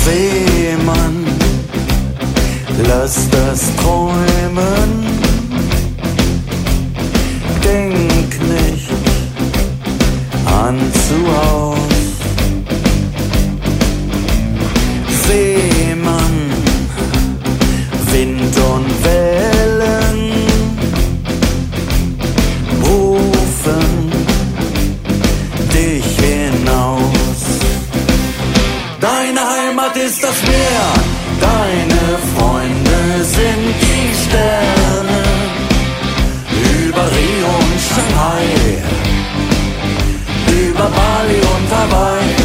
Seemann, lass das träumen. Denk nicht an zu Haus. Seemann, Wind und Wellen rufen dich hinaus. Deine Heimat ist das Meer, deine Freunde sind die Sterne. Über Rio und Shanghai, über Bali und Hawaii.